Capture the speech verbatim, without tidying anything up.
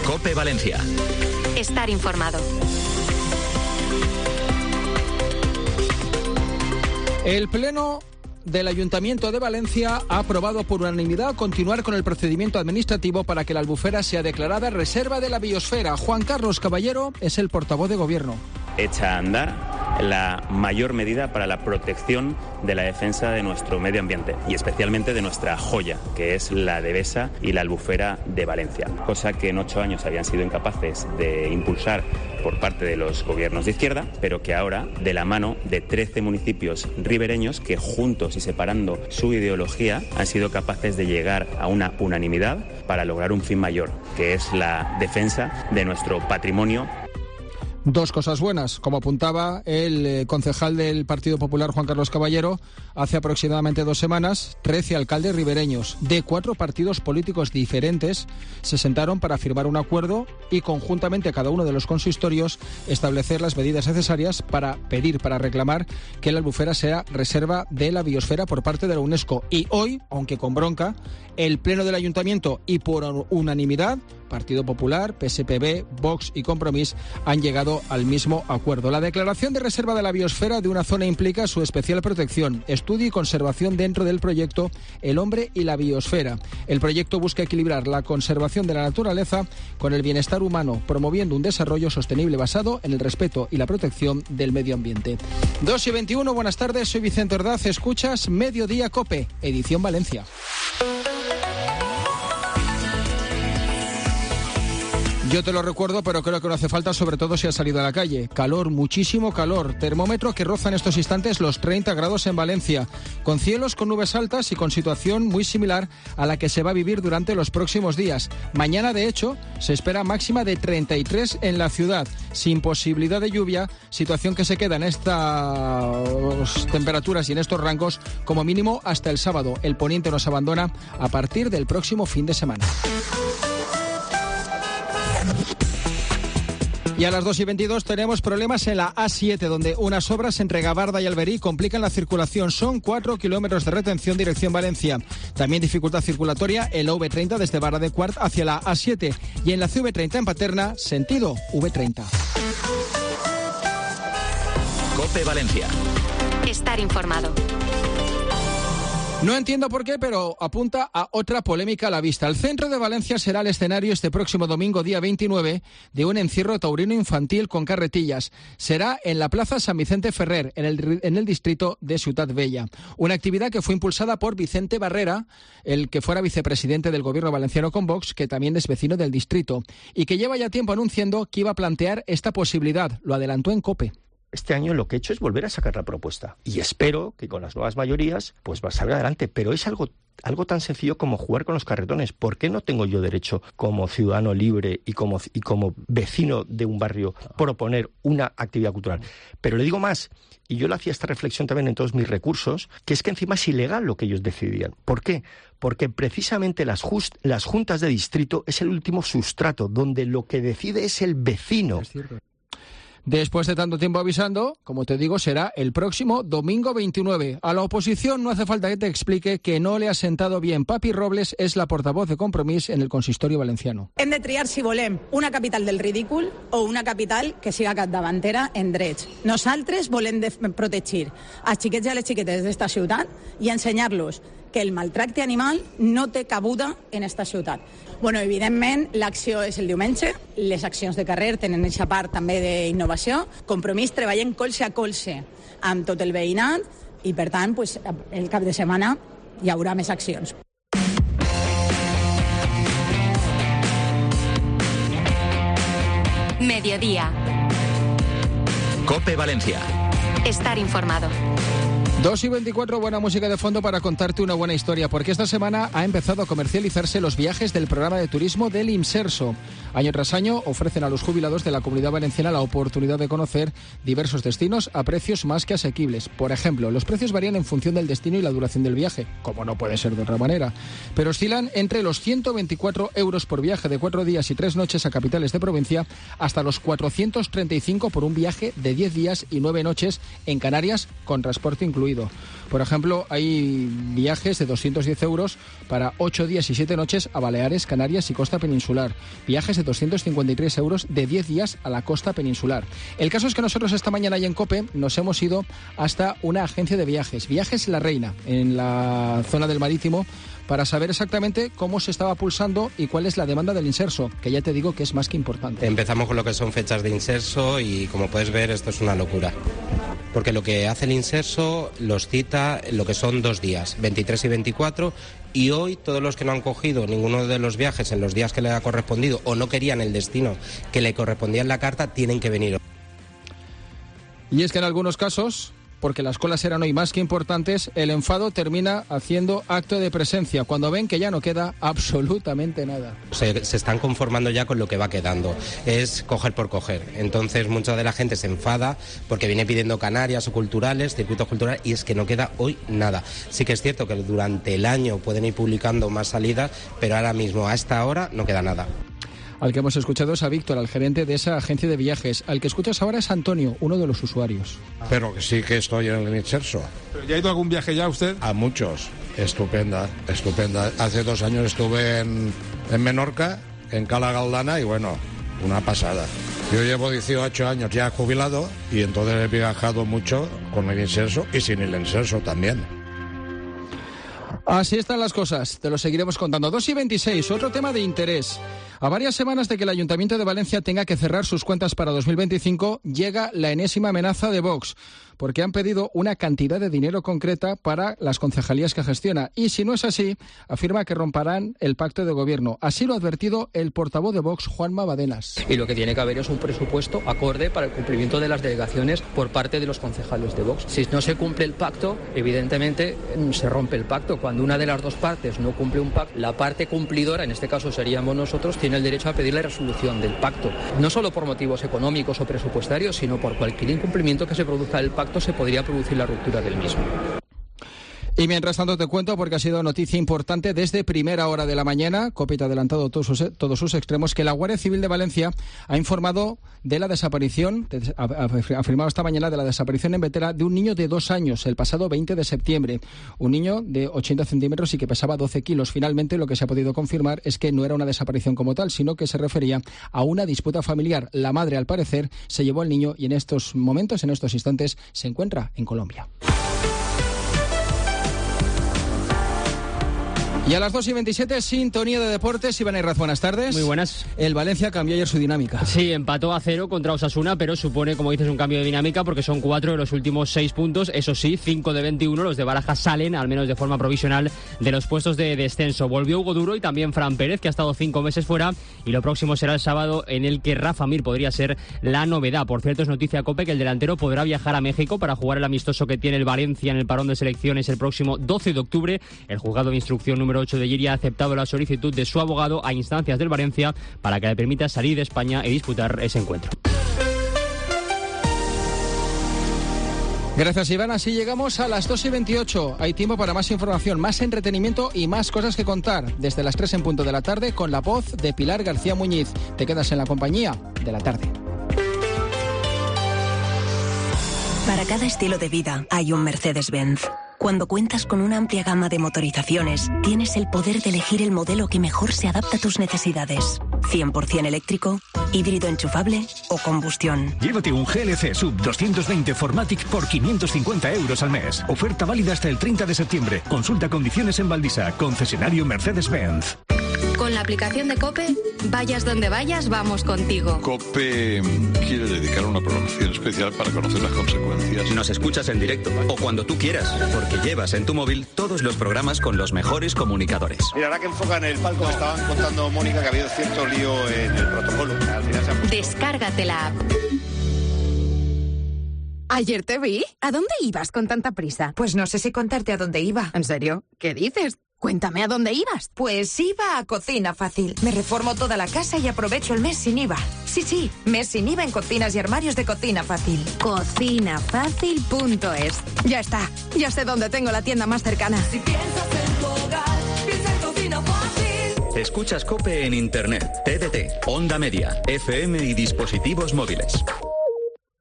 COPE Valencia. Estar informado. El Pleno del Ayuntamiento de Valencia ha aprobado por unanimidad continuar con el procedimiento administrativo para que la Albufera sea declarada reserva de la biosfera. Juan Carlos Caballero es el portavoz de Gobierno. Echa a andar la mayor medida para la protección de la defensa de nuestro medio ambiente y especialmente de nuestra joya, que es la Devesa y la Albufera de Valencia, cosa que en ocho años habían sido incapaces de impulsar por parte de los gobiernos de izquierda, pero que ahora, de la mano de trece municipios ribereños que juntos y separando su ideología han sido capaces de llegar a una unanimidad para lograr un fin mayor, que es la defensa de nuestro patrimonio. Dos cosas buenas. Como apuntaba el eh, concejal del Partido Popular, Juan Carlos Caballero, hace aproximadamente dos semanas, trece alcaldes ribereños de cuatro partidos políticos diferentes se sentaron para firmar un acuerdo y conjuntamente cada uno de los consistorios establecer las medidas necesarias para pedir, para reclamar que la Albufera sea reserva de la biosfera por parte de la UNESCO. Y hoy, aunque con bronca, el Pleno del Ayuntamiento y por unanimidad, Partido Popular, P S P B, Vox y Compromís han llegado al mismo acuerdo. La declaración de reserva de la biosfera de una zona implica su especial protección, estudio y conservación dentro del proyecto El hombre y la biosfera. El proyecto busca equilibrar la conservación de la naturaleza con el bienestar humano, promoviendo un desarrollo sostenible basado en el respeto y la protección del medio ambiente. dos y veintiuno, buenas tardes, soy Vicente Ordaz, escuchas Mediodía COPE, edición Valencia. Yo te lo recuerdo, pero creo que no hace falta, sobre todo si has salido a la calle. Calor, muchísimo calor. Termómetro que roza en estos instantes los treinta grados en Valencia, con cielos con nubes altas y con situación muy similar a la que se va a vivir durante los próximos días. Mañana, de hecho, se espera máxima de treinta y tres en la ciudad, sin posibilidad de lluvia, situación que se queda en estas temperaturas y en estos rangos como mínimo hasta el sábado. El poniente nos abandona a partir del próximo fin de semana. Y a las dos y veintidós tenemos problemas en la A siete, donde unas obras entre Gabarda y Alberí complican la circulación. Son cuatro kilómetros de retención dirección Valencia. También dificultad circulatoria en la V treinta desde Barra de Quart hacia la A siete. Y en la C V treinta en Paterna, sentido V treinta. COPE Valencia. Estar informado. No entiendo por qué, pero apunta a otra polémica a la vista. El centro de Valencia será el escenario este próximo domingo, día veintinueve, de un encierro taurino infantil con carretillas. Será en la Plaza San Vicente Ferrer, en el, en el distrito de Ciutat Vella. Una actividad que fue impulsada por Vicente Barrera, el que fuera vicepresidente del gobierno valenciano con Vox, que también es vecino del distrito, y que lleva ya tiempo anunciando que iba a plantear esta posibilidad. Lo adelantó en COPE. Este año lo que he hecho es volver a sacar la propuesta y espero que con las nuevas mayorías pues va a salir adelante, pero es algo algo tan sencillo como jugar con los carretones. ¿Por qué no tengo yo derecho como ciudadano libre y como y como vecino de un barrio proponer una actividad cultural? Pero le digo más, y yo le hacía esta reflexión también en todos mis recursos, que es que encima es ilegal lo que ellos decidían. ¿Por qué? Porque precisamente las, just, las juntas de distrito es el último sustrato, donde lo que decide es el vecino. Es cierto. Después de tanto tiempo avisando, como te digo, será el próximo domingo veintinueve. A la oposición no hace falta que te explique que no le ha sentado bien. Papi Robles es la portavoz de Compromís en el consistorio valenciano. Hem de triar si volem una capital del ridícul o una capital que siga capdavantera en drets. Nosaltres volem de protegir als xiquets i a les xiquetes d'esta ciutat i ensenyar-los que el maltracte animal no té cabuda en esta ciutat. Bueno, evidentment, l'acció és el diumenge, les accions de carrer tenen aquesta part també d'innovació. Compromís treballem colze a colze amb tot el veïnat i, per tant, pues, el cap de setmana hi haurà més accions. Mediodía. COPE Valencia. Estar informado. dos y veinticuatro, buena música de fondo para contarte una buena historia, porque esta semana ha empezado a comercializarse los viajes del programa de turismo del Imserso. Año tras año ofrecen a los jubilados de la Comunidad Valenciana la oportunidad de conocer diversos destinos a precios más que asequibles. Por ejemplo, los precios varían en función del destino y la duración del viaje, como no puede ser de otra manera, pero oscilan entre los ciento veinticuatro euros por viaje de cuatro días y tres noches a capitales de provincia hasta los cuatrocientos treinta y cinco por un viaje de diez días y nueve noches en Canarias con transporte incluido. incluido. Por ejemplo, hay viajes de doscientos diez euros para ocho días y siete noches a Baleares, Canarias y costa peninsular. Viajes de doscientos cincuenta y tres euros de diez días a la costa peninsular. El caso es que nosotros esta mañana y en COPE nos hemos ido hasta una agencia de viajes, Viajes La Reina, en la zona del Marítimo, para saber exactamente cómo se estaba pulsando y cuál es la demanda del inserso, que ya te digo que es más que importante. Empezamos con lo que son fechas de inserso y, como puedes ver, esto es una locura. Porque lo que hace el inserso los cita lo que son dos días, veintitrés y veinticuatro, y hoy todos los que no han cogido ninguno de los viajes en los días que le ha correspondido o no querían el destino que le correspondía en la carta, tienen que venir. Y es que en algunos casos, porque las colas eran hoy más que importantes, el enfado termina haciendo acto de presencia cuando ven que ya no queda absolutamente nada. Se, se están conformando ya con lo que va quedando, es coger por coger. Entonces mucha de la gente se enfada porque viene pidiendo Canarias o culturales, circuitos culturales, y es que no queda hoy nada. Sí que es cierto que durante el año pueden ir publicando más salidas, pero ahora mismo a esta hora no queda nada. Al que hemos escuchado es a Víctor, al gerente de esa agencia de viajes. Al que escuchas ahora es Antonio, uno de los usuarios. Pero que sí que estoy en el inserso. ¿Pero ya ha ido a algún viaje ya usted? A muchos. Estupenda, estupenda. Hace dos años estuve en, en Menorca, en Cala Galdana, y bueno, una pasada. Yo llevo dieciocho años ya jubilado y entonces he viajado mucho con el inserso y sin el inserso también. Así están las cosas, te lo seguiremos contando. dos y veintiséis, otro tema de interés. A varias semanas de que el Ayuntamiento de Valencia tenga que cerrar sus cuentas para dos mil veinticinco, llega la enésima amenaza de Vox, porque han pedido una cantidad de dinero concreta para las concejalías que gestiona. Y si no es así, afirma que romperán el pacto de gobierno. Así lo ha advertido el portavoz de Vox, Juanma Badenas. Y lo que tiene que haber es un presupuesto acorde para el cumplimiento de las delegaciones por parte de los concejales de Vox. Si no se cumple el pacto, evidentemente se rompe el pacto. Cuando una de las dos partes no cumple un pacto, la parte cumplidora, en este caso seríamos nosotros, tiene el derecho a pedir la resolución del pacto. No solo por motivos económicos o presupuestarios, sino por cualquier incumplimiento que se produzca del pacto, se podría producir la ruptura del mismo. Y mientras tanto te cuento, porque ha sido noticia importante desde primera hora de la mañana, COPE ha adelantado todos sus, todos sus extremos, que la Guardia Civil de Valencia ha informado de la desaparición, de, ha, ha afirmado esta mañana de la desaparición en Vetera de un niño de dos años, el pasado veinte de septiembre. Un niño de ochenta centímetros y que pesaba doce kilos. Finalmente, lo que se ha podido confirmar es que no era una desaparición como tal, sino que se refería a una disputa familiar. La madre, al parecer, se llevó al niño y en estos momentos, en estos instantes, se encuentra en Colombia. Y a las dos y veintisiete, sintonía de deportes. Iván Herraz, buenas tardes. Muy buenas. El Valencia cambió ayer su dinámica. Sí, empató a cero contra Osasuna, pero supone, como dices, un cambio de dinámica porque son cuatro de los últimos seis puntos. Eso sí, cinco de veintiuno. Los de Baraja salen, al menos de forma provisional, de los puestos de descenso. Volvió Hugo Duro y también Fran Pérez, que ha estado cinco meses fuera. Y lo próximo será el sábado, en el que Rafa Mir podría ser la novedad. Por cierto, es noticia COPE que el delantero podrá viajar a México para jugar el amistoso que tiene el Valencia en el parón de selecciones el próximo doce de octubre. El juzgado de instrucción número ocho de Lliria ha aceptado la solicitud de su abogado a instancias del Valencia para que le permita salir de España y disputar ese encuentro. Gracias, Iván. Así llegamos a las dos y veintiocho. Hay tiempo para más información, más entretenimiento y más cosas que contar. Desde las tres en punto de la tarde, con la voz de Pilar García Muñiz. Te quedas en la compañía de la tarde. Para cada estilo de vida hay un Mercedes-Benz. Cuando cuentas con una amplia gama de motorizaciones, tienes el poder de elegir el modelo que mejor se adapta a tus necesidades. cien por ciento eléctrico, híbrido enchufable o combustión. Llévate un G L C Sub doscientos veinte Formatic por quinientos cincuenta euros al mes. Oferta válida hasta el treinta de septiembre. Consulta condiciones en Valdisa, concesionario Mercedes-Benz. Con la aplicación de COPE, vayas donde vayas, vamos contigo. COPE quiere dedicar una programación especial para conocer las consecuencias. Nos escuchas en directo o cuando tú quieras, porque llevas en tu móvil todos los programas con los mejores comunicadores. Mira, ahora que enfocan el palco, me estaban contando, Mónica, que ha habido cierto lío en el protocolo. Al final se ha puesto... Descárgate la app. Ayer te vi. ¿A dónde ibas con tanta prisa? Pues no sé si contarte a dónde iba. ¿En serio? ¿Qué dices? Cuéntame a dónde ibas. Pues iba a Cocina Fácil. Me reformo toda la casa y aprovecho el mes sin I V A. Sí, sí, mes sin I V A en cocinas y armarios de Cocina Fácil. cocina fácil punto es. Ya está, ya sé dónde tengo la tienda más cercana. Si piensas en tu hogar, piensa en Cocina Fácil. Escuchas COPE en Internet, T D T, Onda Media, F M y dispositivos móviles.